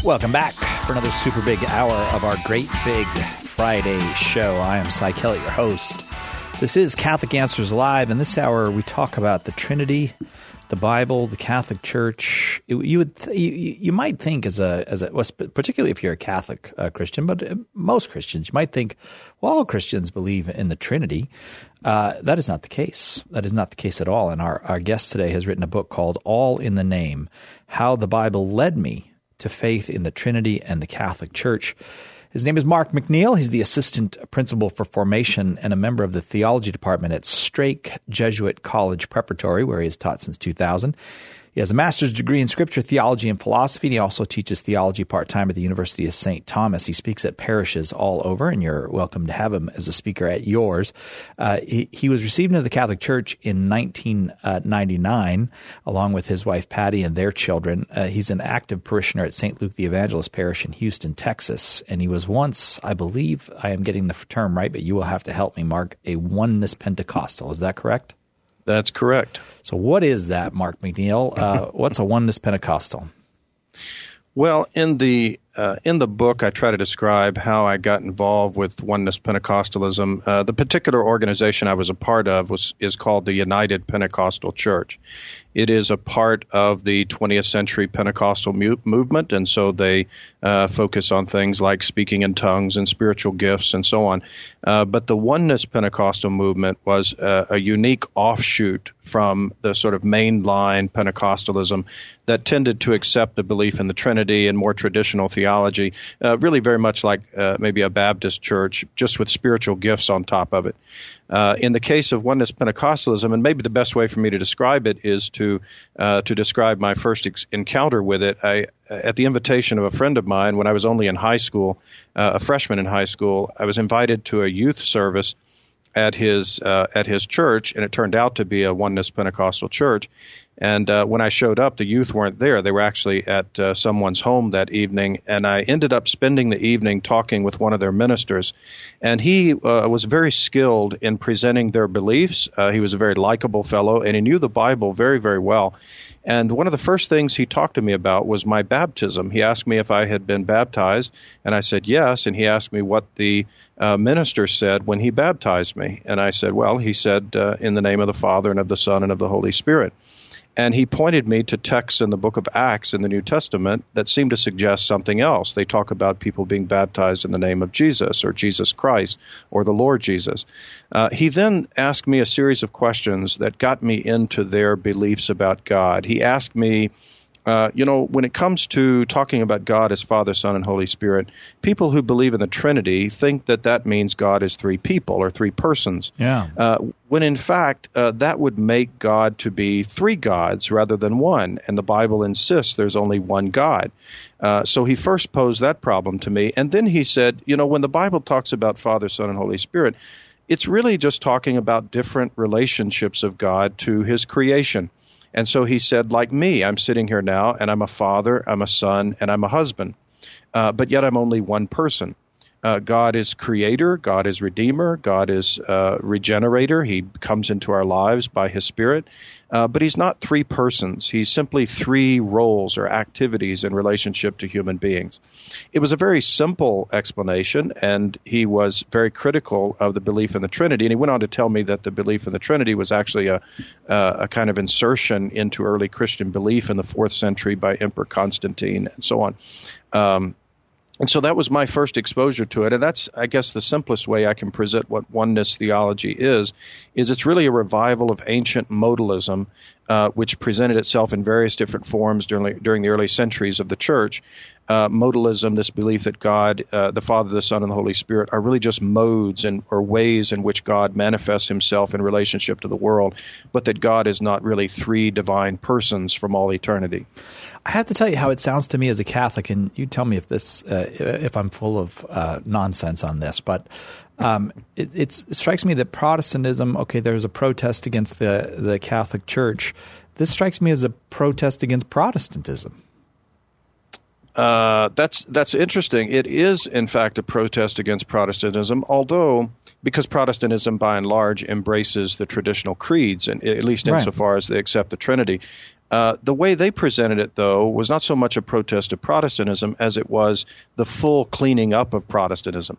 Welcome back for another super big hour of our Great Big Friday show. I am Cy Kellett, your host. This is Catholic Answers Live, and this hour we talk about the Trinity, the Bible, the Catholic Church. You might think particularly if you're a Catholic Christian, but most Christians, you might think, well, all Christians believe in the Trinity. That is not the case. That is not the case at all. And our guest today has written a book called All in the Name: How the Bible Led Me to Faith in the Trinity and the Catholic Church. His name is Mark McNeil. He's the Assistant Principal for Formation and a member of the Theology Department at Strake Jesuit College Preparatory, where he has taught since 2000. He has a master's degree in Scripture, Theology, and Philosophy, and he also teaches theology part-time at the University of St. Thomas. He speaks at parishes all over, and you're welcome to have him as a speaker at yours. He was received into the Catholic Church in 1999, along with his wife Patty and their children. He's an active parishioner at St. Luke the Evangelist Parish in Houston, Texas, and he was once, I believe, I am getting the term right, but you will have to help me, Mark, a Oneness Pentecostal. Is that correct? That's correct. So what is that, Mark McNeil? What's a Oneness Pentecostal? Well, in the book, I try to describe how I got involved with Oneness Pentecostalism. The particular organization I was a part of is called the United Pentecostal Church. It is a part of the 20th century Pentecostal movement, and so they focus on things like speaking in tongues and spiritual gifts and so on. But the Oneness Pentecostal movement was a unique offshoot from the sort of mainline Pentecostalism that tended to accept the belief in the Trinity and more traditional theology, really very much like maybe a Baptist church, just with spiritual gifts on top of it. In the case of Oneness Pentecostalism, and maybe the best way for me to describe it is to describe my first encounter with it. At the invitation of a friend of mine, when I was only in high school, a freshman in high school, I was invited to a youth service at his church, and it turned out to be a Oneness Pentecostal church. And when I showed up, the youth weren't there. They were actually at someone's home that evening, and I ended up spending the evening talking with one of their ministers. And he was very skilled in presenting their beliefs. He was a very likable fellow, and he knew the Bible very, very well. And one of the first things he talked to me about was my baptism. He asked me if I had been baptized, and I said yes, and he asked me what the minister said when he baptized me. And I said, well, he said, in the name of the Father and of the Son and of the Holy Spirit. And he pointed me to texts in the book of Acts in the New Testament that seem to suggest something else. They talk about people being baptized in the name of Jesus or Jesus Christ or the Lord Jesus. He then asked me a series of questions that got me into their beliefs about God. He asked me, when it comes to talking about God as Father, Son, and Holy Spirit, people who believe in the Trinity think that means God is three people or three persons. Yeah. When in fact, that would make God to be three gods rather than one, and the Bible insists there's only one God. So he first posed that problem to me, and then he said, when the Bible talks about Father, Son, and Holy Spirit, it's really just talking about different relationships of God to his creation. And so he said, like me, I'm sitting here now, and I'm a father, I'm a son, and I'm a husband. But yet I'm only one person. God is creator, God is redeemer, God is regenerator. He comes into our lives by his Spirit. But he's not three persons. He's simply three roles or activities in relationship to human beings. It was a very simple explanation, and he was very critical of the belief in the Trinity. And he went on to tell me that the belief in the Trinity was actually a kind of insertion into early Christian belief in the 4th century by Emperor Constantine and so on. And so that was my first exposure to it. And that's, I guess, the simplest way I can present what oneness theology is it's really a revival of ancient modalism, which presented itself in various different forms during the early centuries of the Church. Modalism, this belief that God, the Father, the Son, and the Holy Spirit are really just modes or ways in which God manifests himself in relationship to the world, but that God is not really three divine persons from all eternity. I have to tell you how it sounds to me as a Catholic, and you tell me if I'm full of nonsense on this, but it strikes me that Protestantism, okay, there's a protest against the Catholic Church. This strikes me as a protest against Protestantism. That's interesting. It is, in fact, a protest against Protestantism, although because Protestantism, by and large, embraces the traditional creeds, and at least insofar as they accept the Trinity. The way they presented it, though, was not so much a protest of Protestantism as it was the full cleaning up of Protestantism.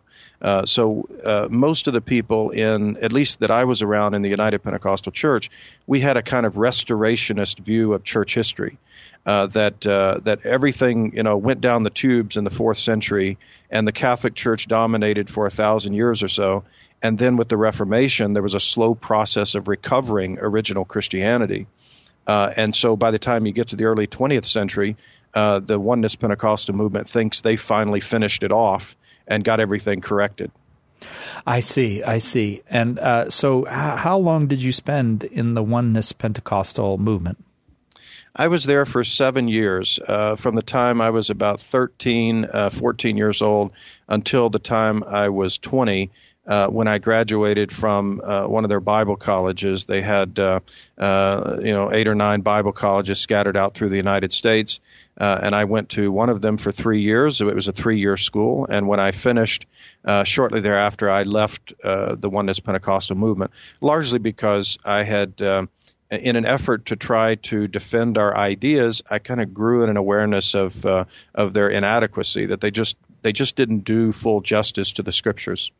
So most of the people at least that I was around in the United Pentecostal Church, we had a kind of restorationist view of church history. That everything went down the tubes in the 4th century, and the Catholic Church dominated for 1,000 years or so. And then with the Reformation, there was a slow process of recovering original Christianity. And so by the time you get to the early 20th century, the Oneness Pentecostal movement thinks they finally finished it off and got everything corrected. I see. And so how long did you spend in the Oneness Pentecostal movement? I was there for 7 years, from the time I was about 13, 14 years old until the time I was 20. When I graduated from one of their Bible colleges. They had 8 or 9 Bible colleges scattered out through the United States, and I went to one of them for 3 years. It was a 3-year school, and when I finished, shortly thereafter, I left the Oneness Pentecostal movement, largely because I had, in an effort to try to defend our ideas, I kind of grew in an awareness of their inadequacy, that they just didn't do full justice to the Scriptures.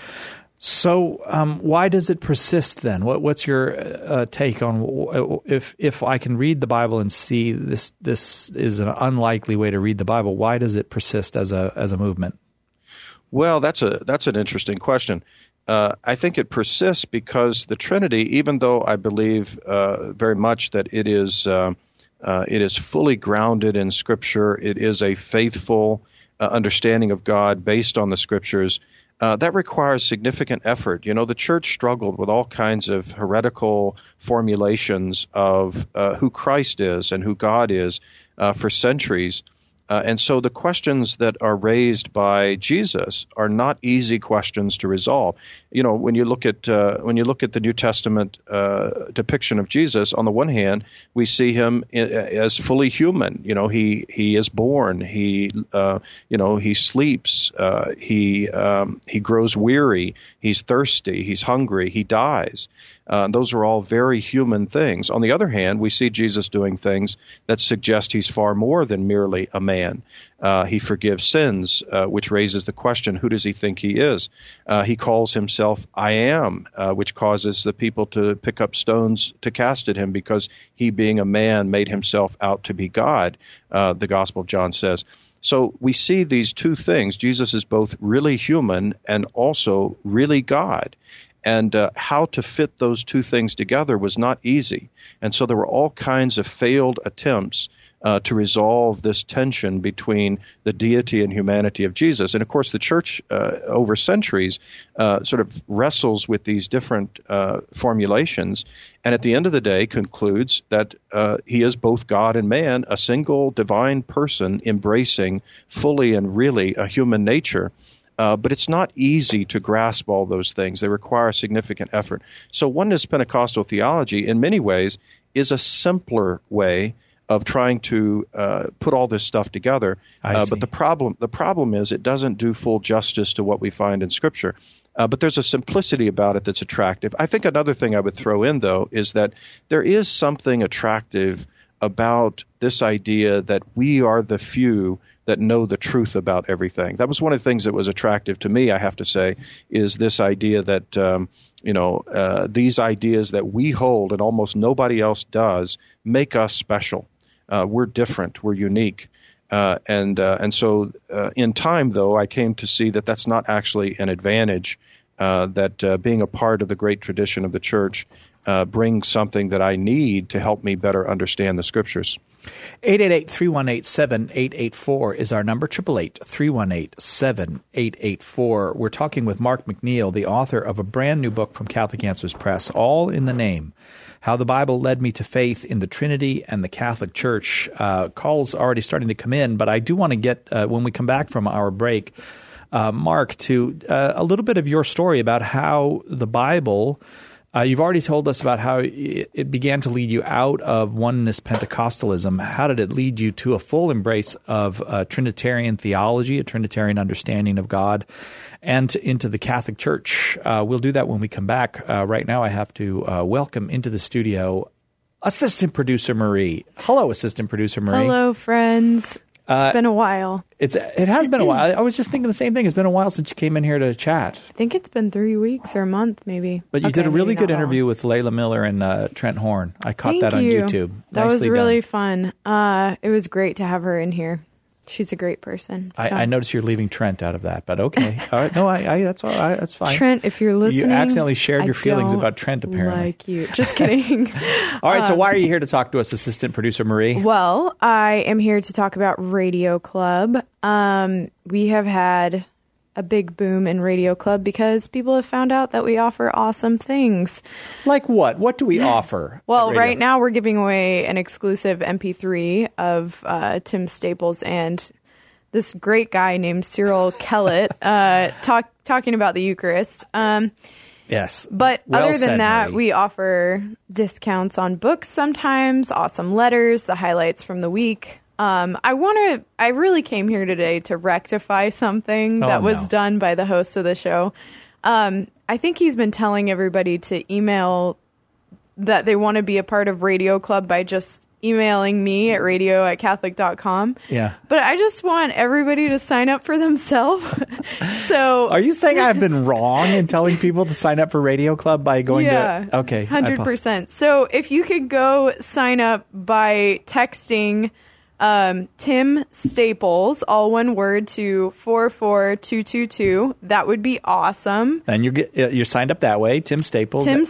So why does it persist then? What's your take on if I can read the Bible and see this is an unlikely way to read the Bible, why does it persist as a movement? Well, that's an interesting question. I think it persists because the Trinity, even though I believe very much that it is fully grounded in Scripture, it is a faithful understanding of God based on the Scriptures. That requires significant effort. The church struggled with all kinds of heretical formulations of who Christ is and who God is for centuries. And so the questions that are raised by Jesus are not easy questions to resolve. When you look at the New Testament depiction of Jesus, on the one hand, we see him as fully human. He is born. He sleeps. He grows weary. He's thirsty. He's hungry. He dies. Those are all very human things. On the other hand, we see Jesus doing things that suggest he's far more than merely a man. He forgives sins, which raises the question, who does he think he is? He calls himself I am, which causes the people to pick up stones to cast at him because he, being a man, made himself out to be God, the Gospel of John says. So we see these two things. Jesus is both really human and also really God. And how to fit those two things together was not easy. And so there were all kinds of failed attempts to resolve this tension between the deity and humanity of Jesus. And of course, the church over centuries sort of wrestles with these different formulations, and at the end of the day concludes that he is both God and man, a single divine person embracing fully and really a human nature. But it's not easy to grasp all those things. They require significant effort. So Oneness Pentecostal theology, in many ways, is a simpler way of trying to put all this stuff together. But the problem is it doesn't do full justice to what we find in Scripture. But there's a simplicity about it that's attractive. I think another thing I would throw in, though, is that there is something attractive about this idea that we are the few that know the truth about everything. That was one of the things that was attractive to me, I have to say, is this idea that, these ideas that we hold and almost nobody else does make us special. We're different. We're unique. And so in time, though, I came to see that that's not actually an advantage, that being a part of the great tradition of the church brings something that I need to help me better understand the Scriptures. 888-318-7884 is our number, 888-318-7884. We're talking with Mark McNeil, the author of a brand new book from Catholic Answers Press, All in the Name, How the Bible Led Me to Faith in the Trinity and the Catholic Church. Calls already starting to come in, but I do want to get, when we come back from our break, Mark, to a little bit of your story about how the Bible... you've already told us about how it began to lead you out of Oneness Pentecostalism. How did it lead you to a full embrace of Trinitarian theology, a Trinitarian understanding of God, and into the Catholic Church? We'll do that when we come back. Right now I have to welcome into the studio assistant producer Marie. Hello, assistant producer Marie. Hello, friends. It's been a while. It has been a while. I was just thinking the same thing. It's been a while since you came in here to chat. I think it's been 3 weeks or a month, maybe. But you did a really good interview with Layla Miller and Trent Horn. I caught that on YouTube. That was really fun. It was great to have her in here. She's a great person. So. I noticed you're leaving Trent out of that, but okay. All right. No, that's all right. That's fine. Trent, if you're listening, you accidentally shared your feelings about Trent, apparently. Like you. Just kidding. All right. So why are you here to talk to us, assistant producer Marie? Well, I am here to talk about Radio Club. We have had a big boom in Radio Club because people have found out that we offer awesome things. Like what? What do we offer? Well, right now we're giving away an exclusive MP3 of Tim Staples and this great guy named Cyril Kellett talking about the Eucharist. Yes. But other than that, Marie, we offer discounts on books sometimes, awesome letters, the highlights from the week. I really came here today to rectify something that was done by the host of the show. I think he's been telling everybody to email that they want to be a part of Radio Club by just emailing me at radio@catholic.com. Yeah. But I just want everybody to sign up for themselves. So are you saying I've been wrong in telling people to sign up for Radio Club by going to... Okay. 100%. So if you could go sign up by texting... Tim Staples, all one word, to 44222. That would be awesome. And you're signed up that way. Tim Staples to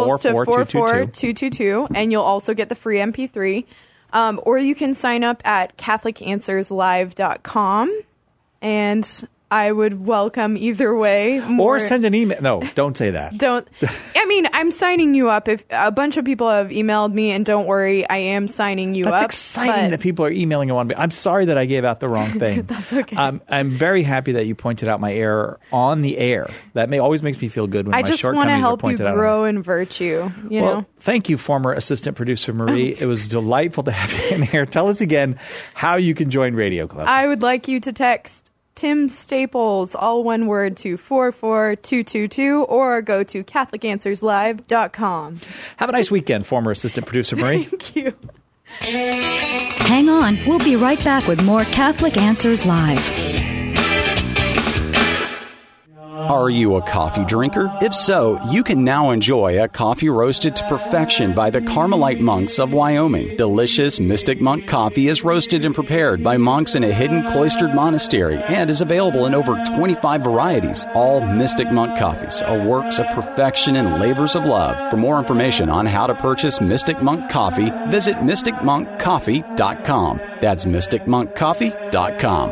44222, and you'll also get the free MP3. Or you can sign up at CatholicAnswersLive.com, and I would welcome either way. Or send an email. No, don't say that. I'm signing you up. If a bunch of people have emailed me, and don't worry, I am signing you up. That's exciting that people are emailing you on. I'm sorry that I gave out the wrong thing. That's okay. I'm very happy that you pointed out my error on the air. That always makes me feel good when my shortcomings are pointed out. I just want to help you grow in virtue. You know? Thank you, former assistant producer Marie. It was delightful to have you in here. Tell us again how you can join Radio Club. I would like you to text Tim Staples, all one word, to 44222, or go to CatholicAnswersLive.com. Have a nice weekend, former assistant producer Marie. Thank you. Hang on. We'll be right back with more Catholic Answers Live. Are you a coffee drinker? If so, you can now enjoy a coffee roasted to perfection by the Carmelite monks of Wyoming. Delicious Mystic Monk coffee is roasted and prepared by monks in a hidden cloistered monastery and is available in over 25 varieties. All Mystic Monk coffees are works of perfection and labors of love. For more information on how to purchase Mystic Monk coffee, visit mysticmonkcoffee.com. That's mysticmonkcoffee.com.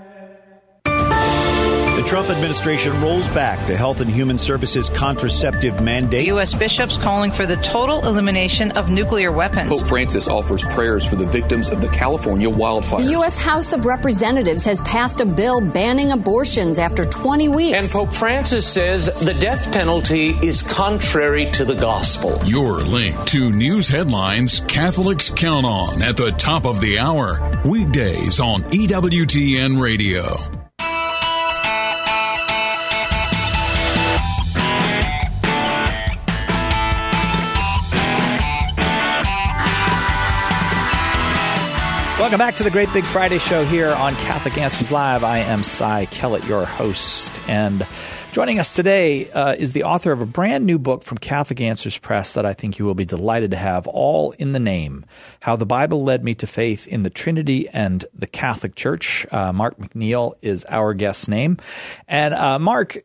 The Trump administration rolls back the Health and Human Services contraceptive mandate. U.S. bishops calling for the total elimination of nuclear weapons. Pope Francis offers prayers for the victims of the California wildfires. The U.S. House of Representatives has passed a bill banning abortions after 20 weeks. And Pope Francis says the death penalty is contrary to the gospel. Your link to news headlines Catholics count on at the top of the hour. Weekdays on EWTN Radio. Welcome back to the Great Big Friday Show here on Catholic Answers Live. I am Cy Kellett, your host, and joining us today is the author of a brand new book from Catholic Answers Press that I think you will be delighted to have, All in the Name, How the Bible Led Me to Faith in the Trinity and the Catholic Church. Mark McNeil is our guest's name. And Mark,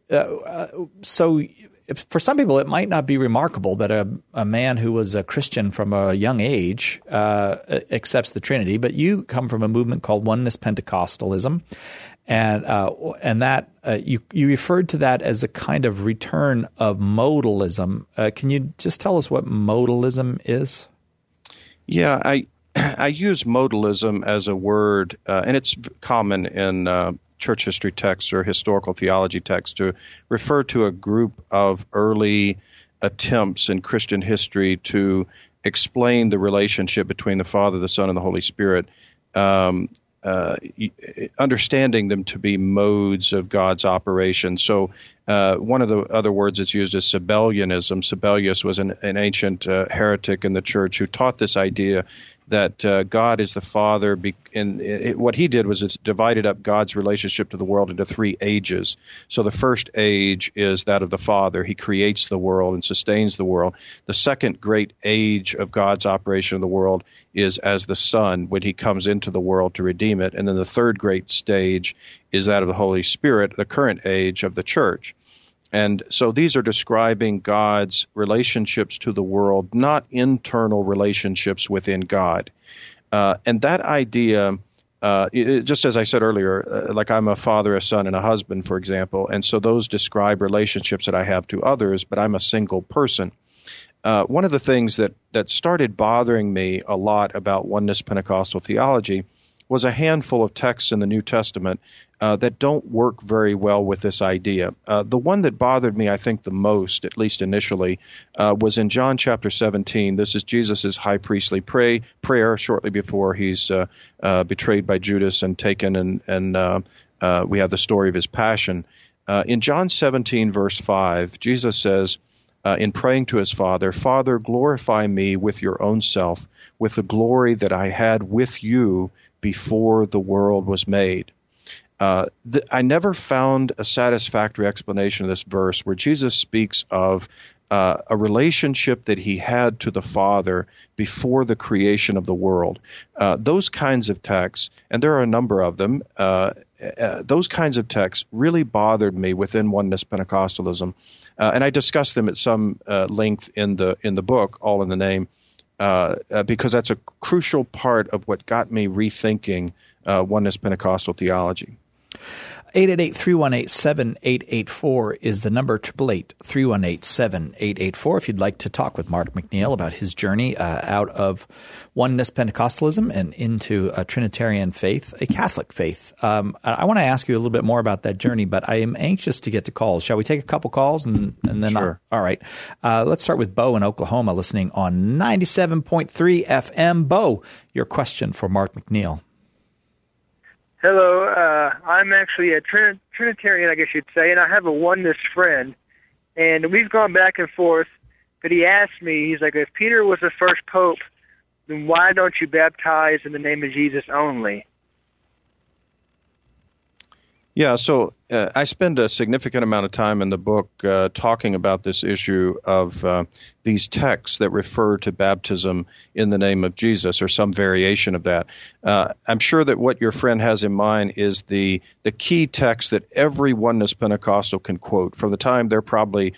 for some people, it might not be remarkable that a man who was a Christian from a young age accepts the Trinity, but you come from a movement called Oneness Pentecostalism, and that you referred to that as a kind of return of modalism. Can you just tell us what modalism is? Yeah, I use modalism as a word, and it's common in church history texts or historical theology texts to refer to a group of early attempts in Christian history to explain the relationship between the Father, the Son, and the Holy Spirit understanding them to be modes of God's operation. So one of the other words that's used is Sabellianism. Sabellius was an ancient heretic in the church who taught this idea that God is the Father. What he did was it divided up God's relationship to the world into 3 ages. So the first age is that of the Father. He creates the world and sustains the world. The second great age of God's operation of the world is as the Son, when he comes into the world to redeem it. And then the third great stage is that of the Holy Spirit, the current age of the church. And so these are describing God's relationships to the world, not internal relationships within God. And that idea, just as I said earlier, like I'm a father, a son, and a husband, for example, and so those describe relationships that I have to others, but I'm a single person. One of the things that started bothering me a lot about oneness Pentecostal theology was a handful of texts in the New Testament that don't work very well with this idea. The one that bothered me, I think, the most, at least initially, was in John chapter 17. This is Jesus' high priestly prayer shortly before he's betrayed by Judas and taken, and we have the story of his passion. In John 17, verse 5, Jesus says, in praying to his Father, "Father, glorify me with your own self, with the glory that I had with you before the world was made." I never found a satisfactory explanation of this verse where Jesus speaks of a relationship that he had to the Father before the creation of the world. Those kinds of texts, and there are a number of them, those kinds of texts really bothered me within oneness Pentecostalism, and I discussed them at some length in the book, All in the Name, because that's a crucial part of what got me rethinking oneness Pentecostal theology. 888-318-7884 is the number, 888-318-7884. If you'd like to talk with Mark McNeil about his journey out of oneness Pentecostalism and into a Trinitarian faith, a Catholic faith. I want to ask you a little bit more about that journey, but I am anxious to get to calls. Shall we take a couple calls and then? Sure. All right. Let's start with Bo in Oklahoma, listening on 97.3 FM. Bo, your question for Mark McNeil. Hello, I'm actually a Trinitarian, I guess you'd say, and I have a oneness friend, and we've gone back and forth, but he asked me, he's like, if Peter was the first pope, then why don't you baptize in the name of Jesus only? Yeah, so I spend a significant amount of time in the book talking about this issue of these texts that refer to baptism in the name of Jesus or some variation of that. I'm sure that what your friend has in mind is the key text that every oneness Pentecostal can quote. From the time they're probably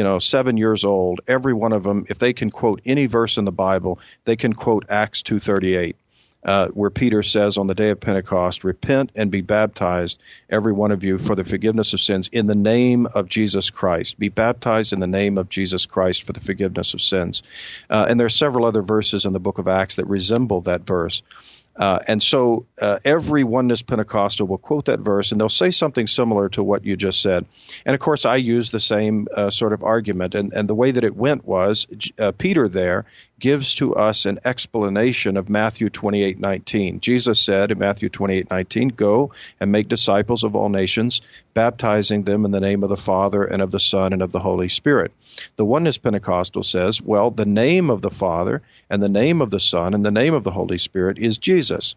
7 years old, every one of them, if they can quote any verse in the Bible, they can quote Acts 2:38. Where Peter says on the day of Pentecost, "Repent and be baptized, every one of you, for the forgiveness of sins in the name of Jesus Christ." Be baptized in the name of Jesus Christ for the forgiveness of sins. And there are several other verses in the book of Acts that resemble that verse. And so every oneness Pentecostal will quote that verse, and they'll say something similar to what you just said. And, of course, I use the same sort of argument. And the way that it went was Peter there gives to us an explanation of Matthew 28:19. Jesus said in Matthew 28:19, "Go and make disciples of all nations, baptizing them in the name of the Father and of the Son and of the Holy Spirit." The oneness Pentecostal says, well, the name of the Father and the name of the Son and the name of the Holy Spirit is Jesus.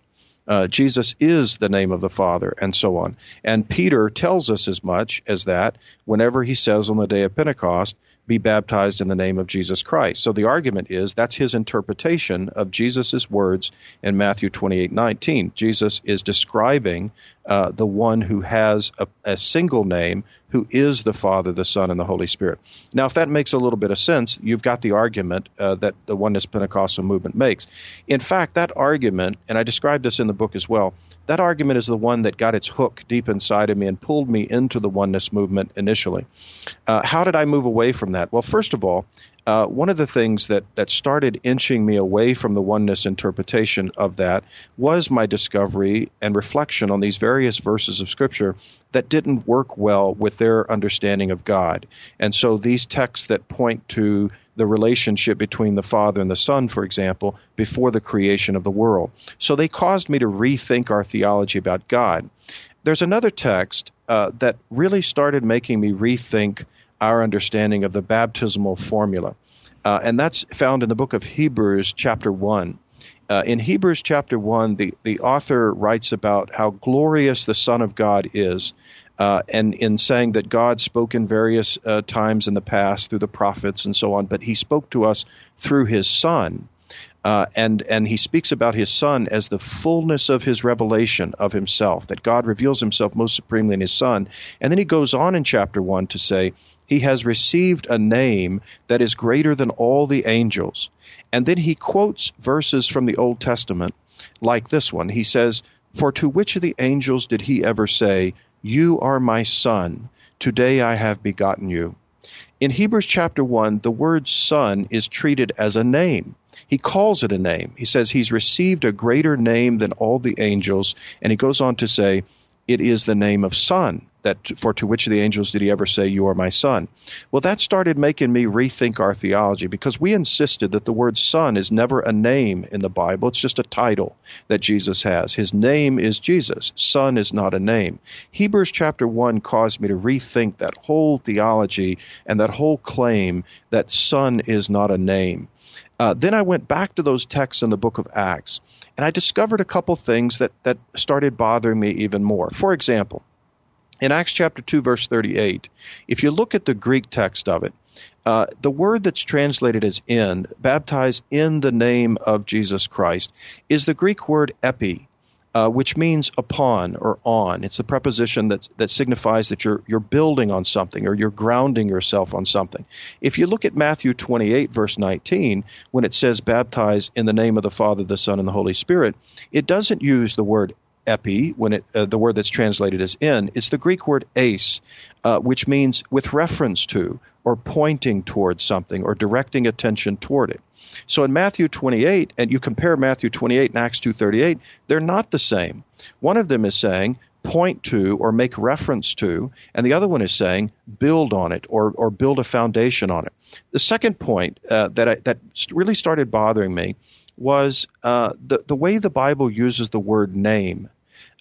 Jesus is the name of the Father, and so on. And Peter tells us as much as that whenever he says on the day of Pentecost, "Be baptized in the name of Jesus Christ." So the argument is that's his interpretation of Jesus' words in Matthew 28:19. Jesus is describing the one who has a single name, who is the Father, the Son, and the Holy Spirit. Now, if that makes a little bit of sense, you've got the argument that the oneness Pentecostal movement makes. In fact, that argument, and I described this in the book as well, that argument is the one that got its hook deep inside of me and pulled me into the oneness movement initially. How did I move away from that? Well, first of all, one of the things that started inching me away from the oneness interpretation of that was my discovery and reflection on these various verses of Scripture that didn't work well with their understanding of God. And so these texts that point to the relationship between the Father and the Son, for example, before the creation of the world. So they caused me to rethink our theology about God. There's another text that really started making me rethink our understanding of the baptismal formula, and that's found in the book of Hebrews chapter 1. In Hebrews chapter 1, the author writes about how glorious the Son of God is, and in saying that God spoke in various times in the past through the prophets and so on, but he spoke to us through his Son. And he speaks about his Son as the fullness of his revelation of himself, that God reveals himself most supremely in his Son. And then he goes on in chapter 1 to say, he has received a name that is greater than all the angels. And then he quotes verses from the Old Testament like this one. He says, for to which of the angels did he ever say, you are my Son, today I have begotten you? In Hebrews chapter 1, the word Son is treated as a name. He calls it a name. He says he's received a greater name than all the angels, and he goes on to say, it is the name of Son, for to which of the angels did he ever say, you are my Son? Well, that started making me rethink our theology, because we insisted that the word Son is never a name in the Bible. It's just a title that Jesus has. His name is Jesus. Son is not a name. Hebrews chapter 1 caused me to rethink that whole theology and that whole claim that Son is not a name. Then I went back to those texts in the book of Acts, and I discovered a couple things that started bothering me even more. For example, in Acts chapter 2, verse 38, if you look at the Greek text of it, the word that's translated as in, baptized in the name of Jesus Christ, is the Greek word epi, which means upon or on. It's the preposition that signifies that you're building on something or you're grounding yourself on something. If you look at Matthew 28, verse 19, when it says baptize in the name of the Father, the Son, and the Holy Spirit, it doesn't use the word epi, when the word that's translated as in. It's the Greek word eis, which means with reference to or pointing towards something or directing attention toward it. So in Matthew 28, and you compare Matthew 28 and Acts 2:38, they're not the same. One of them is saying point to or make reference to, and the other one is saying build on it or build a foundation on it. The second point that really started bothering me was the way the Bible uses the word name.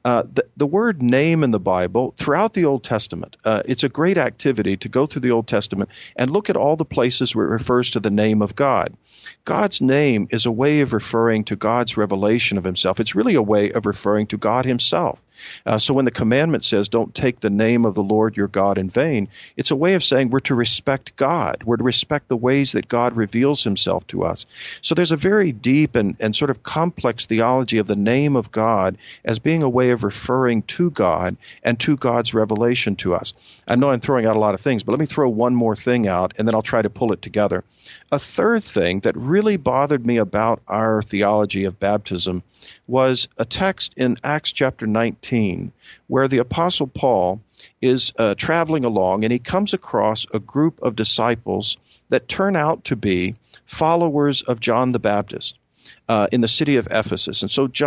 The word name in the Bible, throughout the Old Testament, it's a great activity to go through the Old Testament and look at all the places where it refers to the name of God. God's name is a way of referring to God's revelation of himself. It's really a way of referring to God himself. So when the commandment says, don't take the name of the Lord your God in vain, it's a way of saying we're to respect God. We're to respect the ways that God reveals himself to us. So there's a very deep and sort of complex theology of the name of God as being a way of referring to God and to God's revelation to us. I know I'm throwing out a lot of things, but let me throw one more thing out, and then I'll try to pull it together. A third thing that really bothered me about our theology of baptism was a text in Acts chapter 19 where the Apostle Paul is traveling along, and he comes across a group of disciples that turn out to be followers of John the Baptist in the city of Ephesus. And so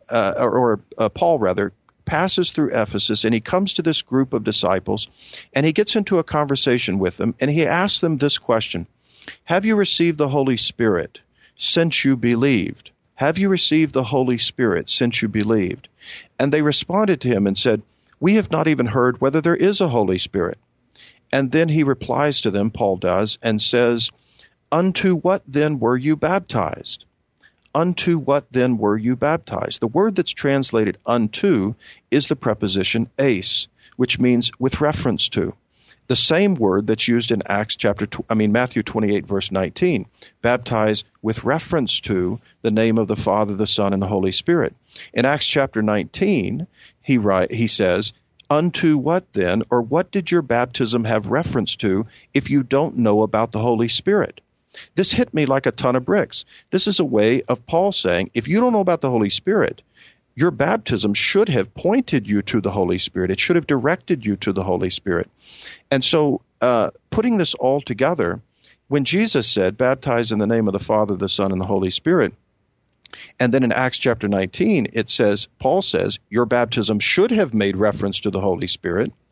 Paul passes through Ephesus, and he comes to this group of disciples, and he gets into a conversation with them, and he asks them this question: have you received the Holy Spirit since you believed? Have you received the Holy Spirit since you believed? And they responded to him and said, we have not even heard whether there is a Holy Spirit. And then he replies to them, Paul does, and says, unto what then were you baptized? Unto what then were you baptized? The word that's translated unto is the preposition eis, which means with reference to. The same word that's used in Matthew 28, verse 19, baptized with reference to the name of the Father, the Son, and the Holy Spirit. In Acts chapter 19, he says, unto what then, or what did your baptism have reference to if you don't know about the Holy Spirit? This hit me like a ton of bricks. This is a way of Paul saying, if you don't know about the Holy Spirit, your baptism should have pointed you to the Holy Spirit. It should have directed you to the Holy Spirit. And so putting this all together, when Jesus said, baptize in the name of the Father, the Son, and the Holy Spirit, and then in Acts chapter 19, Paul says, your baptism should have made reference to the Holy Spirit.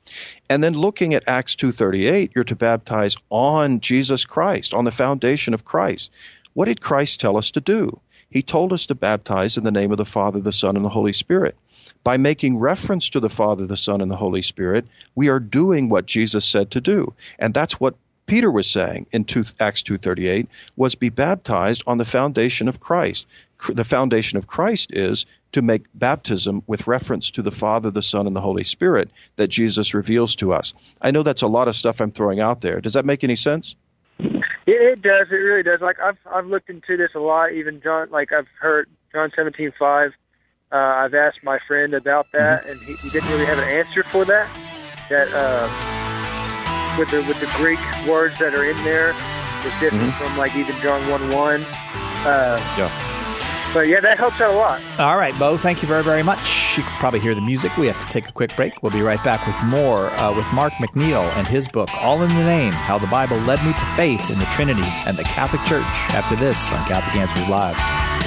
And then looking at Acts 2:38, you're to baptize on Jesus Christ, on the foundation of Christ. What did Christ tell us to do? He told us to baptize in the name of the Father, the Son, and the Holy Spirit. By making reference to the Father, the Son, and the Holy Spirit, we are doing what Jesus said to do. And that's what Peter was saying in Acts 2:38, was be baptized on the foundation of Christ. The foundation of Christ is to make baptism with reference to the Father, the Son, and the Holy Spirit that Jesus reveals to us. I know that's a lot of stuff I'm throwing out there. Does that make any sense? It does. It really does. Like I've looked into this a lot. Even John, like I've heard John 17:5. I've asked my friend about that, and he didn't really have an answer for that. That with the Greek words that are in there is different from like even John 1:1. Yeah. But yeah, that helps out a lot. All right, Bo, thank you very, very much. You can probably hear the music. We have to take a quick break. We'll be right back with more with Mark McNeil and his book, All in the Name, How the Bible Led Me to Faith in the Trinity and the Catholic Church, after this on Catholic Answers Live.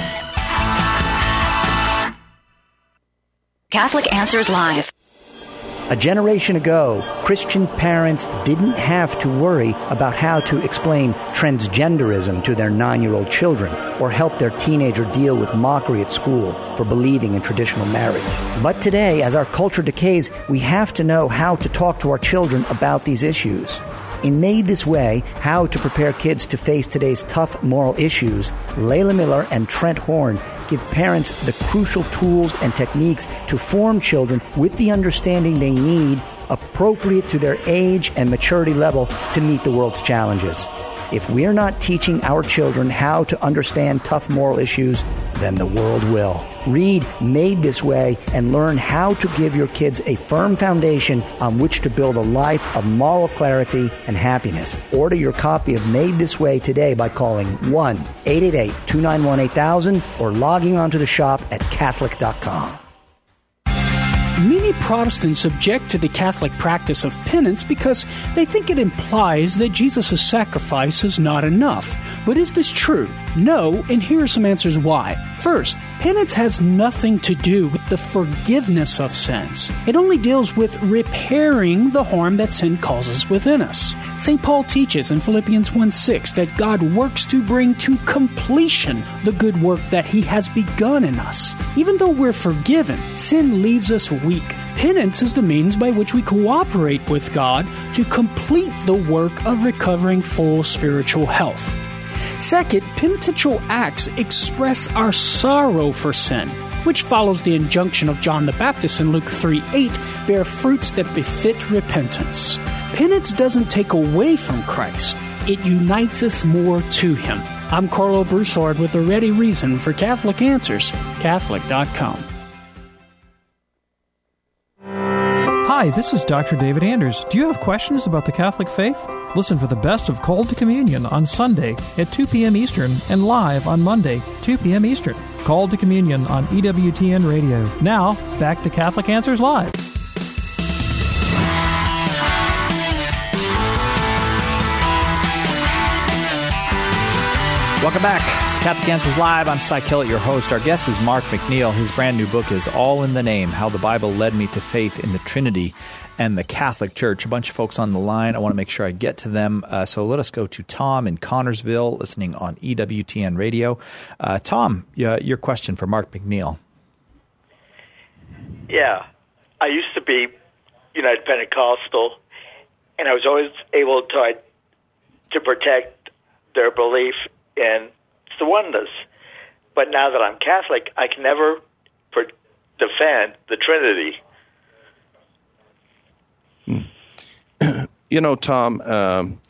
Catholic Answers Live. A generation ago, Christian parents didn't have to worry about how to explain transgenderism to their 9-year-old children or help their teenager deal with mockery at school for believing in traditional marriage. But today, as our culture decays, we have to know how to talk to our children about these issues. In Made This Way, How to Prepare Kids to Face Today's Tough Moral Issues, Layla Miller and Trent Horn give parents the crucial tools and techniques to form children with the understanding they need, appropriate to their age and maturity level to meet the world's challenges. If we're not teaching our children how to understand tough moral issues, then the world will. Read Made This Way and learn how to give your kids a firm foundation on which to build a life of moral clarity and happiness. Order your copy of Made This Way today by calling 1-888-291-8000 or logging onto the shop at Catholic.com. Many Protestants object to the Catholic practice of penance because they think it implies that Jesus' sacrifice is not enough. But is this true? No, and here are some answers why. First, penance has nothing to do with the forgiveness of sins. It only deals with repairing the harm that sin causes within us. St. Paul teaches in Philippians 1:6 that God works to bring to completion the good work that He has begun in us. Even though we're forgiven, sin leaves us weak. Penance is the means by which we cooperate with God to complete the work of recovering full spiritual health. Second, penitential acts express our sorrow for sin, which follows the injunction of John the Baptist in Luke 3:8, bear fruits that befit repentance. Penance doesn't take away from Christ. It unites us more to Him. I'm Carlo Broussard with a ready reason for Catholic Answers, Catholic.com. Hi, this is Dr. David Anders. Do you have questions about the Catholic faith? Listen for the best of Called to Communion on Sunday at 2 p.m. Eastern and live on Monday, 2 p.m. Eastern. Called to Communion on EWTN Radio. Now, back to Catholic Answers Live. Welcome back to Catholic Answers Live. I'm Cy Kellett, your host. Our guest is Mark McNeil. His brand new book is All in the Name, How the Bible Led Me to Faith in the Trinity and the Catholic Church. A bunch of folks on the line. I want to make sure I get to them. So let us go to Tom in Connorsville, listening on EWTN Radio. Tom, your question for Mark McNeil. Yeah. I used to be United Pentecostal, and I was always able to protect their belief in the oneness. But now that I'm Catholic, I can never defend the Trinity. Tom,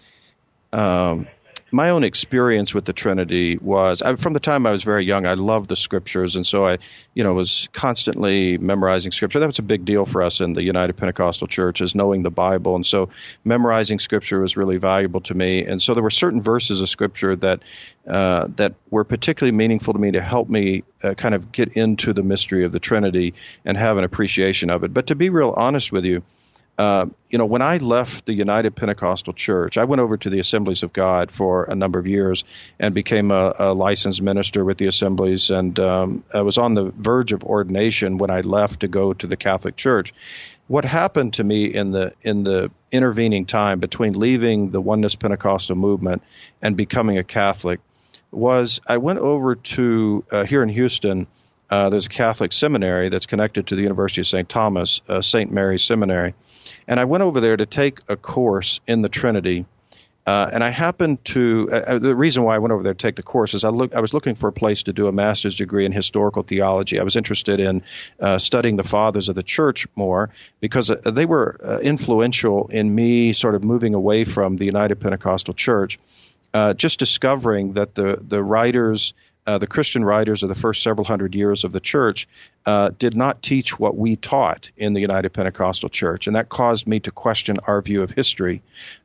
my own experience with the Trinity was, from the time I was very young, I loved the Scriptures, and so I, was constantly memorizing Scripture. That was a big deal for us in the United Pentecostal Church, is knowing the Bible, and so memorizing Scripture was really valuable to me. And so there were certain verses of Scripture that were particularly meaningful to me to help me kind of get into the mystery of the Trinity and have an appreciation of it. But to be real honest with you, When I left the United Pentecostal Church, I went over to the Assemblies of God for a number of years and became a licensed minister with the Assemblies, and I was on the verge of ordination when I left to go to the Catholic Church. What happened to me in the intervening time between leaving the Oneness Pentecostal movement and becoming a Catholic was I went over to, here in Houston, there's a Catholic seminary that's connected to the University of St. Thomas, St. Mary's Seminary. And I went over there to take a course in the Trinity. And I happened to, the reason why I went over there to take the course is I was looking for a place to do a master's degree in historical theology. I was interested in studying the fathers of the church more because they were influential in me sort of moving away from the United Pentecostal Church, just discovering that the writers, the Christian writers of the first several hundred years of the church did not teach what we taught in the United Pentecostal Church, and that caused me to question our view of history.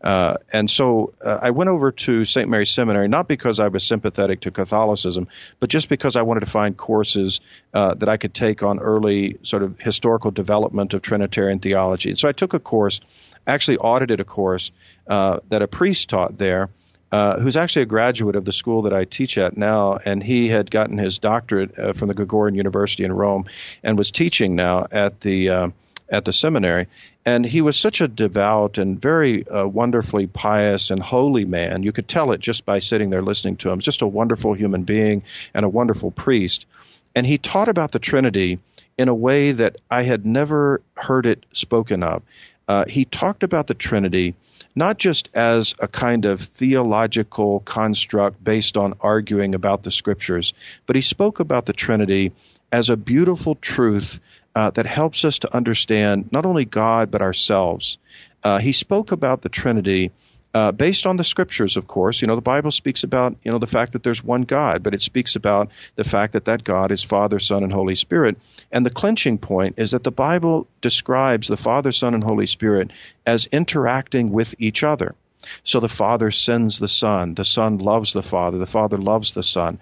And so I went over to St. Mary's Seminary, not because I was sympathetic to Catholicism, but just because I wanted to find courses that I could take on early sort of historical development of Trinitarian theology. And so I took a course, actually audited a course that a priest taught there, who's actually a graduate of the school that I teach at now, and he had gotten his doctorate from the Gregorian University in Rome and was teaching now at the seminary. And he was such a devout and very wonderfully pious and holy man. You could tell it just by sitting there listening to him. Just a wonderful human being and a wonderful priest. And he taught about the Trinity in a way that I had never heard it spoken of. He talked about the Trinity not just as a kind of theological construct based on arguing about the Scriptures, but he spoke about the Trinity as a beautiful truth that helps us to understand not only God but ourselves. He spoke about the Trinity based on the Scriptures, of course. The Bible speaks about, the fact that there's one God, but it speaks about the fact that that God is Father, Son, and Holy Spirit. And the clinching point is that the Bible describes the Father, Son, and Holy Spirit as interacting with each other. So the Father sends the Son loves the Father loves the Son,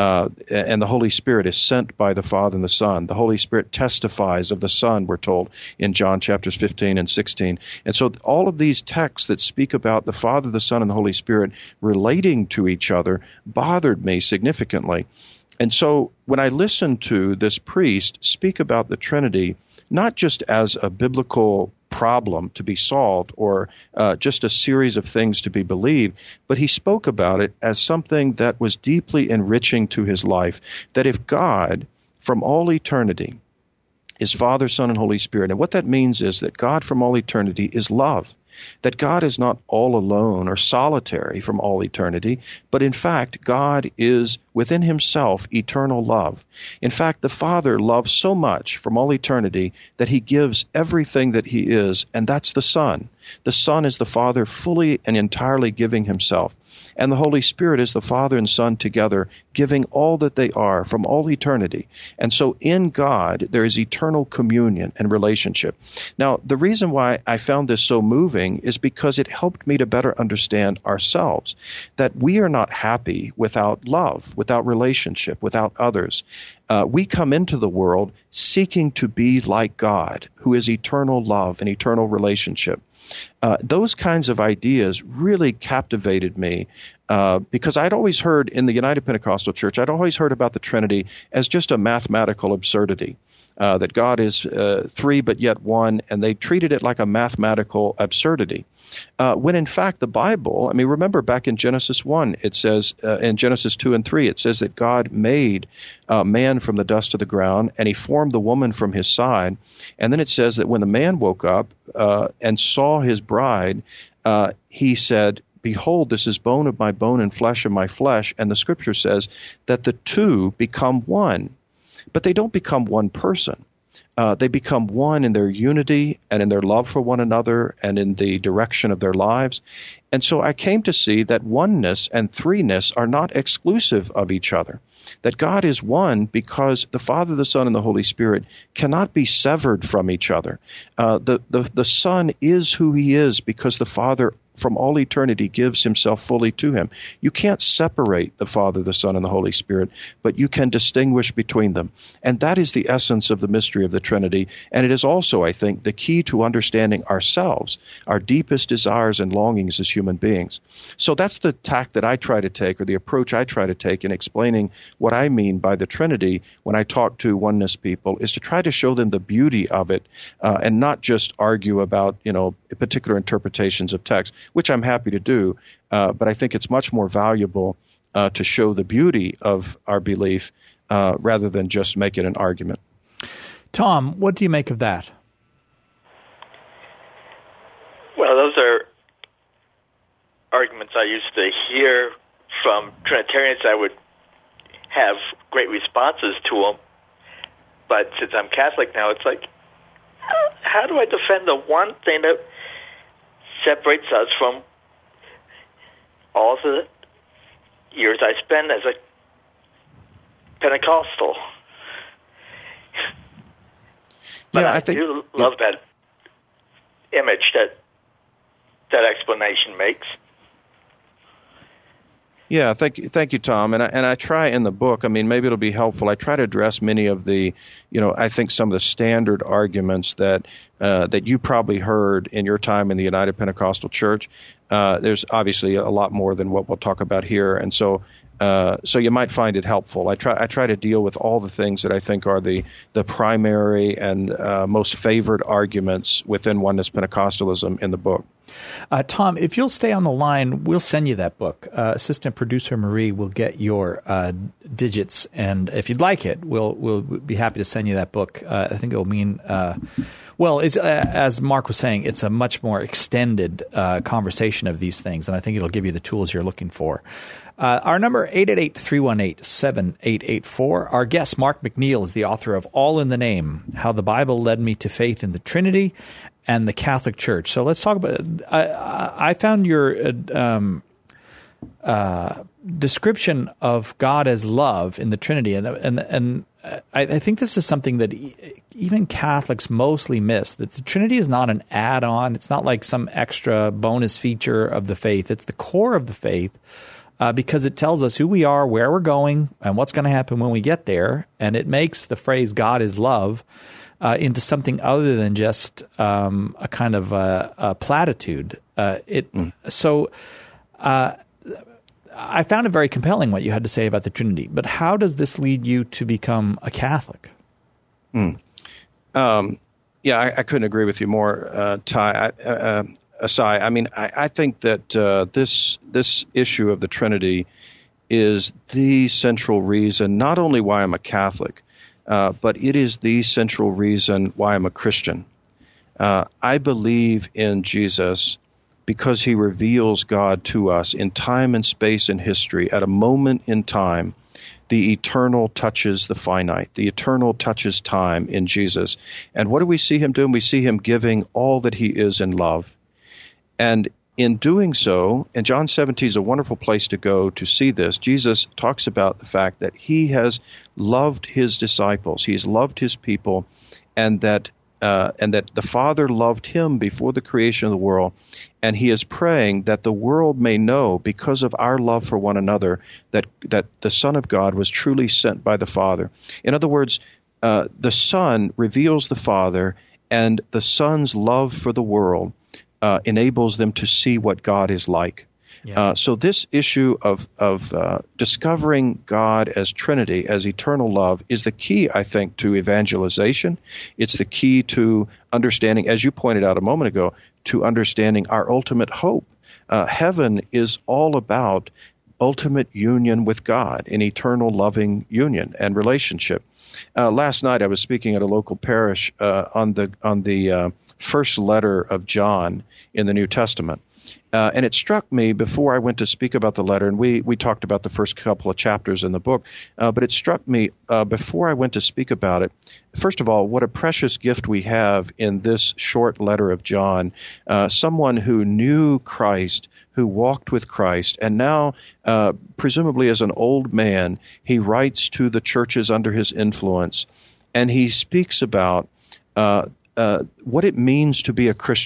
and the Holy Spirit is sent by the Father and the Son. The Holy Spirit testifies of the Son, we're told, in John chapters 15 and 16. And so all of these texts that speak about the Father, the Son, and the Holy Spirit relating to each other bothered me significantly. And so when I listened to this priest speak about the Trinity, not just as a biblical problem to be solved or just a series of things to be believed, but he spoke about it as something that was deeply enriching to his life, that if God, from all eternity, is Father, Son, and Holy Spirit, and what that means is that God from all eternity is love, that God is not all alone or solitary from all eternity, but in fact, God is within himself eternal love. In fact, the Father loves so much from all eternity that he gives everything that he is, and that's the Son. The Son is the Father fully and entirely giving himself. And the Holy Spirit is the Father and Son together, giving all that they are from all eternity. And so in God, there is eternal communion and relationship. Now, the reason why I found this so moving is because it helped me to better understand ourselves, that we are not happy without love, without relationship, without others. We come into the world seeking to be like God, who is eternal love and eternal relationship. Those kinds of ideas really captivated me because I'd always heard in the United Pentecostal Church, I'd always heard about the Trinity as just a mathematical absurdity, that God is three but yet one, and they treated it like a mathematical absurdity. When in fact the Bible, remember back in Genesis 1, it says, in Genesis 2 and 3, it says that God made man from the dust of the ground, and he formed the woman from his side. And then it says that when the man woke up and saw his bride, he said, "Behold, this is bone of my bone and flesh of my flesh." And the Scripture says that the two become one. But they don't become one person. They become one in their unity and in their love for one another and in the direction of their lives. And so I came to see that oneness and threeness are not exclusive of each other, that God is one because the Father, the Son, and the Holy Spirit cannot be severed from each other. The Son is who he is because the Father from all eternity gives himself fully to him. You can't separate the Father, the Son, and the Holy Spirit, but you can distinguish between them. And that is the essence of the mystery of the Trinity. And it is also, I think, the key to understanding ourselves, our deepest desires and longings as human beings. So that's the tack that I try to take, or the approach I try to take in explaining what I mean by the Trinity when I talk to oneness people, is to try to show them the beauty of it, and not just argue about, particular interpretations of text, which I'm happy to do, but I think it's much more valuable to show the beauty of our belief rather than just make it an argument. Tom, what do you make of that? Well, those are arguments I used to hear from Trinitarians. I would have great responses to them, but since I'm Catholic now, it's like, how do I defend the one thing that separates us from all the years I spent as a Pentecostal? But I do love that image that explanation makes. Yeah, thank you, Tom. And I try in the book, maybe it'll be helpful, I try to address many of the, I think some of the standard arguments that you probably heard in your time in the United Pentecostal Church. There's obviously a lot more than what we'll talk about here. And so you might find it helpful. I try to deal with all the things that I think are the primary and most favored arguments within Oneness Pentecostalism in the book. Tom, if you'll stay on the line, we'll send you that book. Assistant producer Marie will get your digits, and if you'd like it, we'll be happy to send you that book. I think it will mean, it's, as Mark was saying, it's a much more extended conversation of these things, and I think it'll give you the tools you're looking for. Our number, 888-318-7884. Our guest, Mark McNeil, is the author of All in the Name, How the Bible Led Me to Faith in the Trinity and the Catholic Church. So let's talk about it. I found your description of God as love in the Trinity, and I think this is something that even Catholics mostly miss, that the Trinity is not an add-on. It's not like some extra bonus feature of the faith. It's the core of the faith, because it tells us who we are, where we're going, and what's going to happen when we get there. And it makes the phrase God is love into something other than just a kind of a platitude. So I found it very compelling what you had to say about the Trinity. But how does this lead you to become a Catholic? I couldn't agree with you more, Ty. Asai, I think that this issue of the Trinity is the central reason, not only why I'm a Catholic, but it is the central reason why I'm a Christian. I believe in Jesus because he reveals God to us in time and space and history. At a moment in time, the eternal touches the finite. The eternal touches time in Jesus. And what do we see him doing? We see him giving all that he is in love. And in doing so, and John 17 is a wonderful place to go to see this, Jesus talks about the fact that he has loved his disciples, he's loved his people, and that the Father loved him before the creation of the world, and he is praying that the world may know, because of our love for one another, that the Son of God was truly sent by the Father. In other words, the Son reveals the Father, and the Son's love for the world enables them to see what God is like. Yeah. So this issue of discovering God as Trinity, as eternal love, is the key, I think, to evangelization. It's the key to understanding, as you pointed out a moment ago, to understanding our ultimate hope. Heaven is all about ultimate union with God, an eternal loving union and relationship. Last night I was speaking at a local parish on the first letter of John in the New Testament. And it struck me before I went to speak about the letter, and we talked about the first couple of chapters in the book, but it struck me before I went to speak about it, first of all, what a precious gift we have in this short letter of John, someone who knew Christ, who walked with Christ, and now, presumably as an old man, he writes to the churches under his influence, and he speaks about what it means to be a Christian.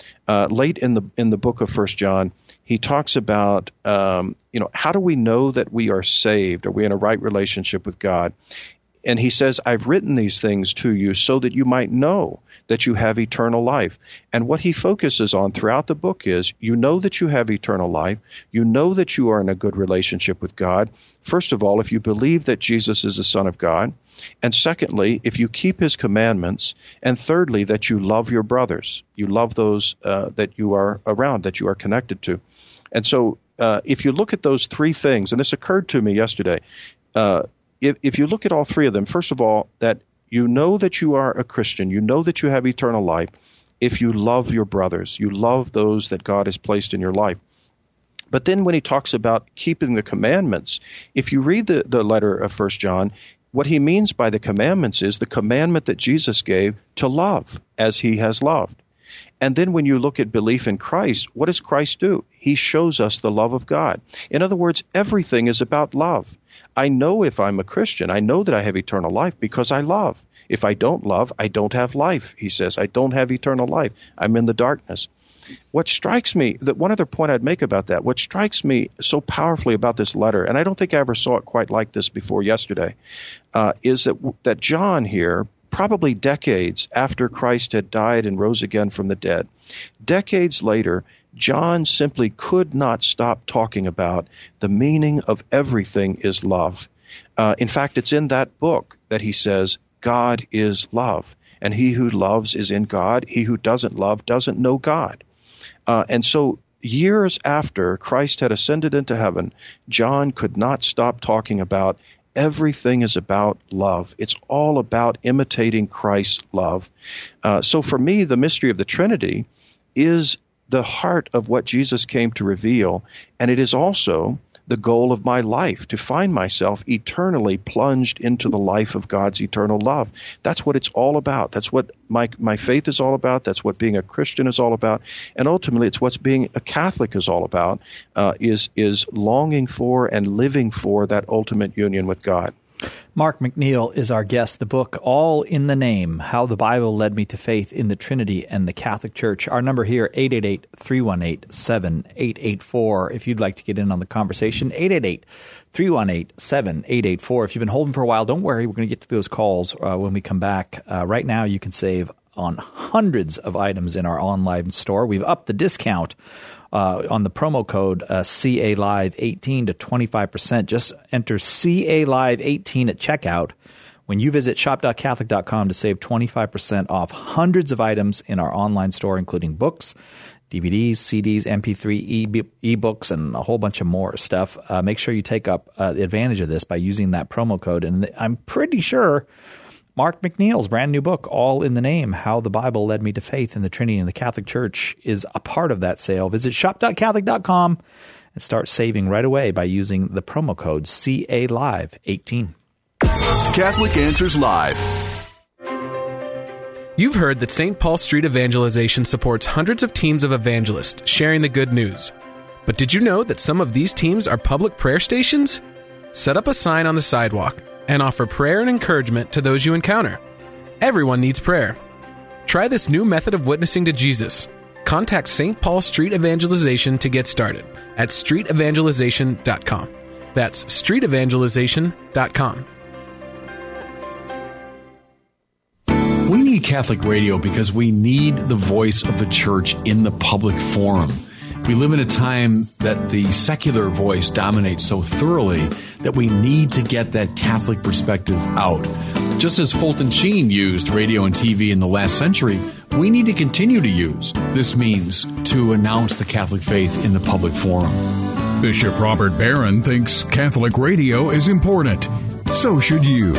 late in the book of 1 John, he talks about, how do we know that we are saved? Are we in a right relationship with God? And he says, I've written these things to you so that you might know that you have eternal life. And what he focuses on throughout the book is, you know that you have eternal life. You know that you are in a good relationship with God. First of all, if you believe that Jesus is the Son of God. And secondly, if you keep his commandments. And thirdly, that you love your brothers. You love those that you are around, that you are connected to. And so if you look at those three things, and this occurred to me yesterday, if you look at all three of them, first of all, that you know that you are a Christian, you know that you have eternal life if you love your brothers, you love those that God has placed in your life. But then when he talks about keeping the commandments, if you read the letter of 1 John, what he means by the commandments is the commandment that Jesus gave to love as he has loved. And then when you look at belief in Christ, what does Christ do? He shows us the love of God. In other words, everything is about love. I know if I'm a Christian, I know that I have eternal life because I love. If I don't love, I don't have life, he says. I don't have eternal life. I'm in the darkness. What strikes me, that one other point I'd make about that, what strikes me so powerfully about this letter, and I don't think I ever saw it quite like this before yesterday, is that John here, probably decades after Christ had died and rose again from the dead, decades later, John simply could not stop talking about the meaning of everything is love. In fact, it's in that book that he says, God is love, and he who loves is in God. He who doesn't love doesn't know God. And so years after Christ had ascended into heaven, John could not stop talking about everything is about love. It's all about imitating Christ's love. So for me, the mystery of the Trinity is the heart of what Jesus came to reveal, and it is also the goal of my life, to find myself eternally plunged into the life of God's eternal love. That's what it's all about. That's what my faith is all about. That's what being a Christian is all about. And ultimately, it's what being a Catholic is all about, is longing for and living for that ultimate union with God. Mark McNeil is our guest. The book, All in the Name, How the Bible Led Me to Faith in the Trinity and the Catholic Church. Our number here, 888-318-7884. If you'd like to get in on the conversation, 888-318-7884. If you've been holding for a while, don't worry. We're going to get to those calls when we come back. Right now, you can save on hundreds of items in our online store. We've upped the discount on the promo code CALive18 to 25%. Just enter CALive18 at checkout when you visit shop.catholic.com to save 25% off hundreds of items in our online store, including books, DVDs, CDs, MP3, ebooks, and a whole bunch of more stuff. Make sure you take up advantage of this by using that promo code. And I'm pretty sure Mark McNeil's brand new book, All in the Name, How the Bible Led Me to Faith in the Trinity and the Catholic Church, is a part of that sale. Visit shop.catholic.com and start saving right away by using the promo code CALive18. Catholic Answers Live. You've heard that St. Paul Street Evangelization supports hundreds of teams of evangelists sharing the good news. But did you know that some of these teams are public prayer stations? Set up a sign on the sidewalk and offer prayer and encouragement to those you encounter. Everyone needs prayer. Try this new method of witnessing to Jesus. Contact St. Paul Street Evangelization to get started at streetevangelization.com. That's streetevangelization.com. We need Catholic radio because we need the voice of the Church in the public forum. We live in a time that the secular voice dominates so thoroughly that we need to get that Catholic perspective out. Just as Fulton Sheen used radio and TV in the last century, we need to continue to use this means to announce the Catholic faith in the public forum. Bishop Robert Barron thinks Catholic radio is important. So should you.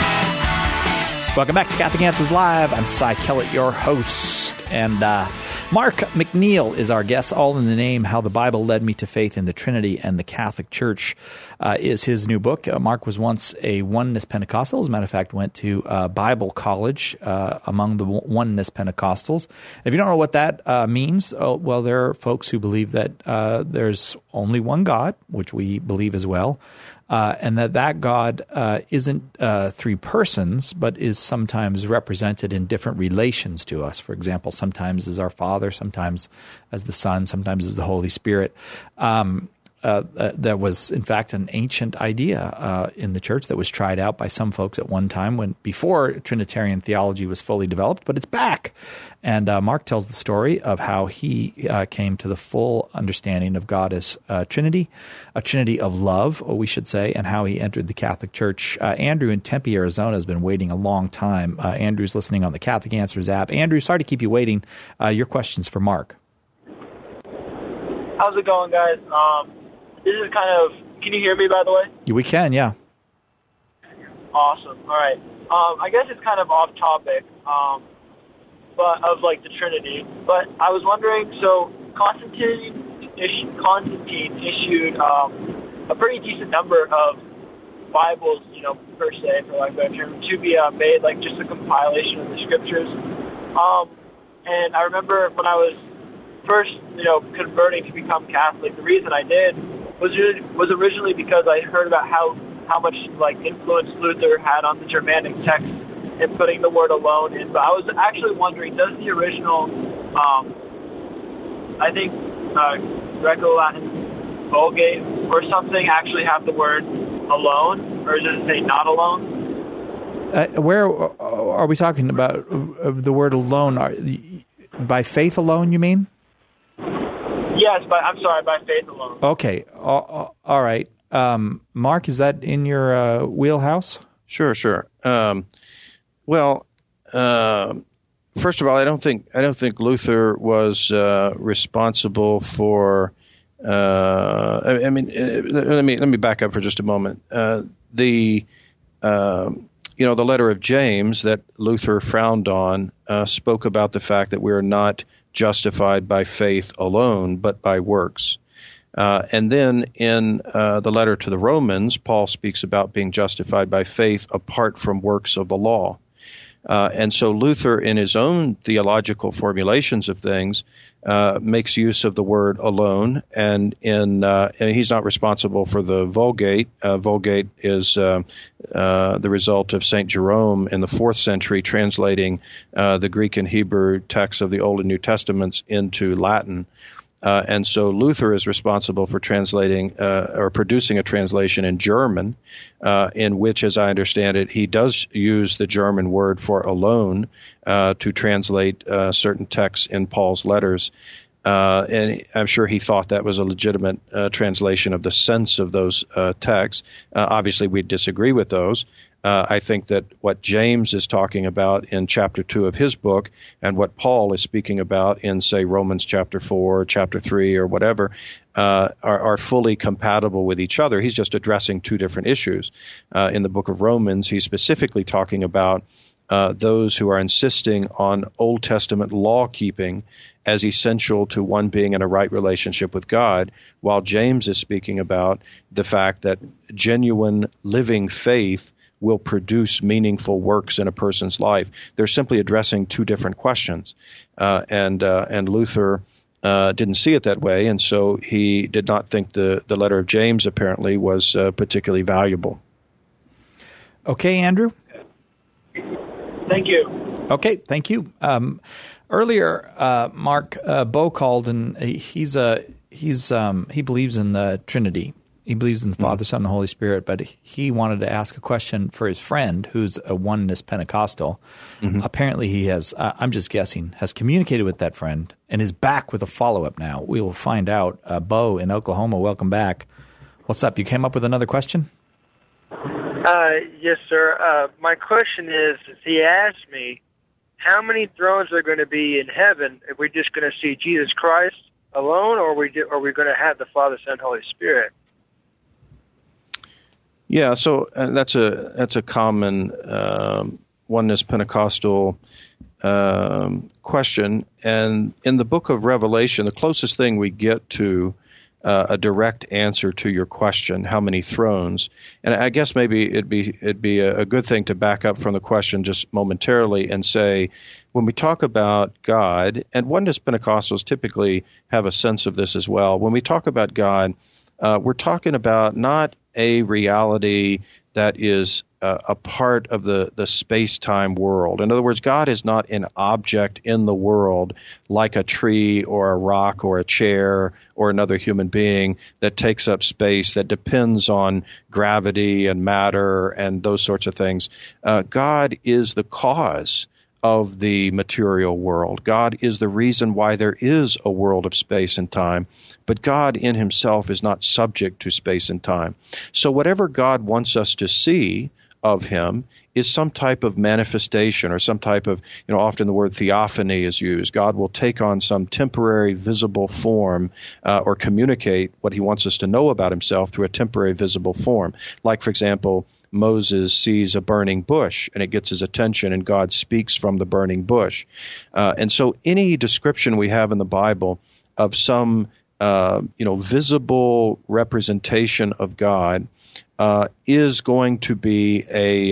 Welcome back to Catholic Answers Live. I'm Cy Kellett, your host. And Mark McNeil is our guest. All in the Name, How the Bible Led Me to Faith in the Trinity and the Catholic Church is his new book. Mark was once a Oneness Pentecostal. As a matter of fact, went to Bible college among the Oneness Pentecostals. If you don't know what that means, well, there are folks who believe that there's only one God, which we believe as well, and that God isn't three persons, but is sometimes represented in different relations to us. For example, sometimes as our Father, sometimes as the Son, sometimes as the Holy Spirit. That was, in fact, an ancient idea in the church that was tried out by some folks at one time before Trinitarian theology was fully developed, but it's back. And Mark tells the story of how he came to the full understanding of God as Trinity, a Trinity of love, we should say, and how he entered the Catholic Church. Andrew in Tempe, Arizona, has been waiting a long time. Andrew's listening on the Catholic Answers app. Andrew, sorry to keep you waiting. Your question's for Mark. How's it going, guys? This is kind of, can you hear me, by the way? We can, yeah. Awesome. All right. I guess it's kind of off topic, but of like the Trinity. But I was wondering, so Constantine issued a pretty decent number of Bibles, per se, for lack of a better term, to be made like just a compilation of the scriptures. And I remember when I was first, converting to become Catholic, the reason I did was originally because I heard about how much like influence Luther had on the Germanic text and putting the word alone in. But I was actually wondering, does the original, I think Greco-Latin Vulgate or something actually have the word alone, or does it say not alone? Where are we talking about the word alone? By faith alone, you mean? Yes, I'm sorry, by faith alone. Okay, all right. Mark, is that in your wheelhouse? Sure. Well, first of all, I don't think Luther was responsible for. Let me back up for just a moment. The letter of James that Luther frowned on spoke about the fact that we are not justified by faith alone, but by works. And then in the letter to the Romans, Paul speaks about being justified by faith apart from works of the law. And so Luther, in his own theological formulations of things, makes use of the word alone, and he's not responsible for the Vulgate. Vulgate is the result of St. Jerome in the 4th century translating the Greek and Hebrew texts of the Old and New Testaments into Latin. And so Luther is responsible for translating or producing a translation in German, in which, as I understand it, he does use the German word for alone to translate certain texts in Paul's letters. And I'm sure he thought that was a legitimate translation of the sense of those texts. Obviously, we disagree with those. I think that what James is talking about in chapter 2 of his book and what Paul is speaking about in, say, Romans chapter 4, or chapter 3, or whatever, are fully compatible with each other. He's just addressing two different issues. In the book of Romans, he's specifically talking about those who are insisting on Old Testament law keeping as essential to one being in a right relationship with God, while James is speaking about the fact that genuine living faith will produce meaningful works in a person's life. They're simply addressing two different questions. And Luther didn't see it that way, and so he did not think the letter of James apparently was particularly valuable. Okay, Andrew? Thank you. Okay, thank you. Earlier, Mark Bo called, and he believes in the Trinity. He believes in the Father, Son, and the Holy Spirit, but he wanted to ask a question for his friend, who's a Oneness Pentecostal. Mm-hmm. Apparently he has, I'm just guessing, has communicated with that friend and is back with a follow-up now. We will find out. Bo in Oklahoma, welcome back. What's up? You came up with another question? Yes, sir. My question is, he asked me, how many thrones are going to be in heaven if we're just going to see Jesus Christ alone, or are we going to have the Father, Son, Holy Spirit? Yeah, so that's a common Oneness Pentecostal question. And in the book of Revelation, the closest thing we get to a direct answer to your question, how many thrones? And I guess maybe it'd be a good thing to back up from the question just momentarily and say, when we talk about God, and Oneness Pentecostals typically have a sense of this as well, when we talk about God, we're talking about not a reality that is a part of the space-time world. In other words, God is not an object in the world like a tree or a rock or a chair or another human being that takes up space, that depends on gravity and matter and those sorts of things. God is the cause of the material world. God is the reason why there is a world of space and time, but God in himself is not subject to space and time. So whatever God wants us to see of him is some type of manifestation or some type of, often the word theophany is used. God will take on some temporary visible form or communicate what he wants us to know about himself through a temporary visible form. Like, for example, Moses sees a burning bush and it gets his attention and God speaks from the burning bush. And so any description we have in the Bible of some, visible representation of God is going to be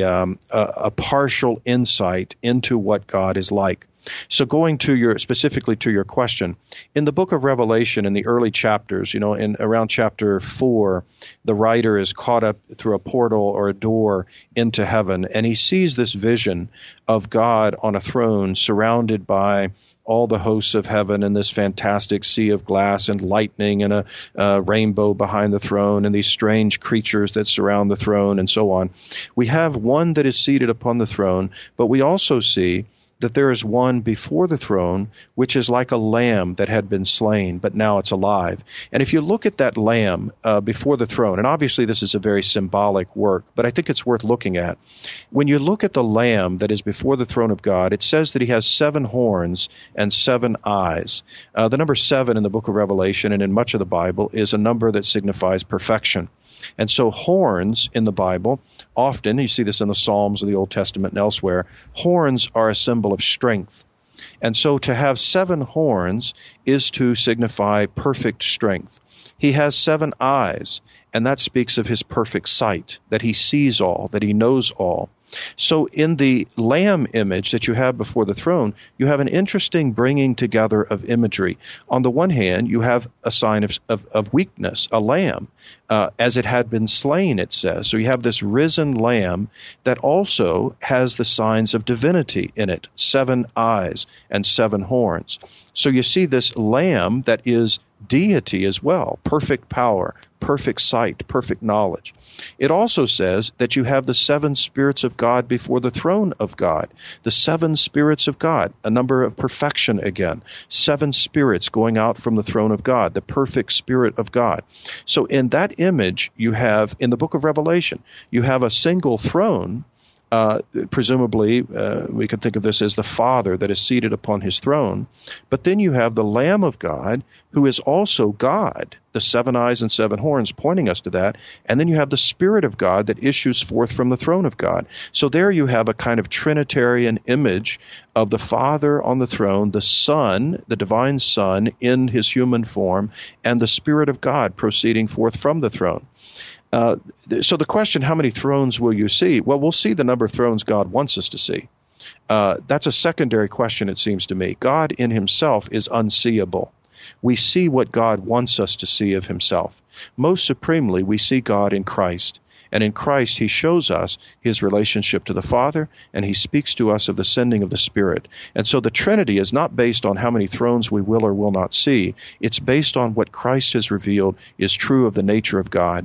a partial insight into what God is like. So going to specifically to your question, in the book of Revelation, in the early chapters, in around chapter 4, the writer is caught up through a portal or a door into heaven, and he sees this vision of God on a throne surrounded by all the hosts of heaven and this fantastic sea of glass and lightning and a rainbow behind the throne and these strange creatures that surround the throne and so on. We have one that is seated upon the throne, but we also see that there is one before the throne, which is like a lamb that had been slain, but now it's alive. And if you look at that lamb before the throne, and obviously this is a very symbolic work, but I think it's worth looking at. When you look at the lamb that is before the throne of God, it says that he has 7 horns and 7 eyes. The number 7 in the book of Revelation and in much of the Bible is a number that signifies perfection. And so horns in the Bible, often, you see this in the Psalms of the Old Testament and elsewhere, horns are a symbol of strength. And so to have 7 horns is to signify perfect strength. He has 7 eyes, and that speaks of his perfect sight, that he sees all, that he knows all. So in the lamb image that you have before the throne, you have an interesting bringing together of imagery. On the one hand, you have a sign of weakness, a lamb, as it had been slain, it says. So you have this risen lamb that also has the signs of divinity in it, 7 eyes and 7 horns. So you see this lamb that is deity as well, perfect power, perfect sight, perfect knowledge. It also says that you have the 7 spirits of God before the throne of God. The 7 spirits of God, a number of perfection again. 7 spirits going out from the throne of God, the perfect spirit of God. So in that image you have, in the book of Revelation, you have a single throne. Presumably, we could think of this as the Father that is seated upon his throne. But then you have the Lamb of God, who is also God, the 7 eyes and 7 horns pointing us to that. And then you have the Spirit of God that issues forth from the throne of God. So there you have a kind of Trinitarian image of the Father on the throne, the Son, the divine Son in his human form, and the Spirit of God proceeding forth from the throne. So the question, how many thrones will you see? Well, we'll see the number of thrones God wants us to see. That's a secondary question, it seems to me. God in himself is unseeable. We see what God wants us to see of himself. Most supremely, we see God in Christ. And in Christ, he shows us his relationship to the Father, and he speaks to us of the sending of the Spirit. And so the Trinity is not based on how many thrones we will or will not see. It's based on what Christ has revealed is true of the nature of God.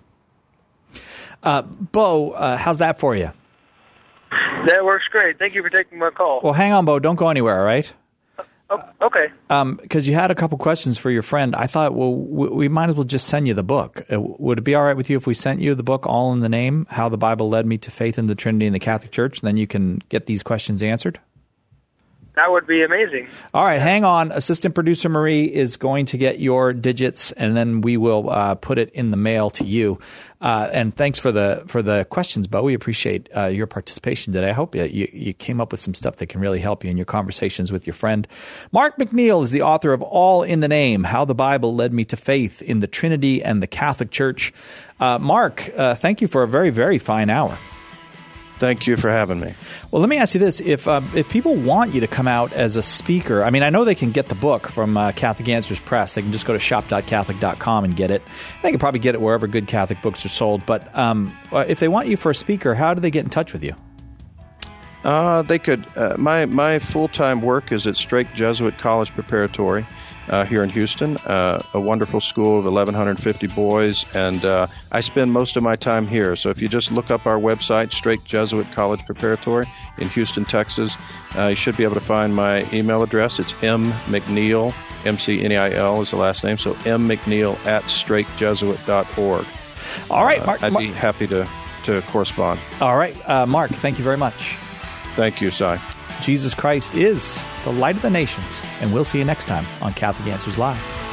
Bo, how's that for you? That works great. Thank you for taking my call. Well, hang on, Bo. Don't go anywhere, all right? Okay. Because you had a couple questions for your friend. I thought, well, we might as well just send you the book. Would it be all right with you if we sent you the book, All in the Name, How the Bible Led Me to Faith in the Trinity in the Catholic Church? Then you can get these questions answered? that would be amazing. All right, hang on. Assistant producer Marie is going to get your digits, and then we will put it in the mail to you. And thanks for the questions, Bo. We appreciate your participation today. I hope you came up with some stuff that can really help you in your conversations with your friend. Mark McNeil is the author of All in the Name, How the Bible Led Me to Faith in the Trinity and the Catholic Church. Mark, thank you for a very, very fine hour. Thank you for having me. Well, let me ask you this. If people want you to come out as a speaker, I mean, I know they can get the book from Catholic Answers Press. They can just go to shop.catholic.com and get it. They can probably get it wherever good Catholic books are sold. But if they want you for a speaker, how do they get in touch with you? They could. My full-time work is at Strake Jesuit College Preparatory here in Houston, a wonderful school of 1,150 boys, and I spend most of my time here. So if you just look up our website, Strake Jesuit College Preparatory in Houston, Texas, you should be able to find my email address. It's mmcneil, McNeil is the last name, so mcneil@strakejesuit.org. All right, Mark. I'd be happy to correspond. All right, Mark, thank you very much. Thank you, Cy. Jesus Christ is the light of the nations, and we'll see you next time on Catholic Answers Live.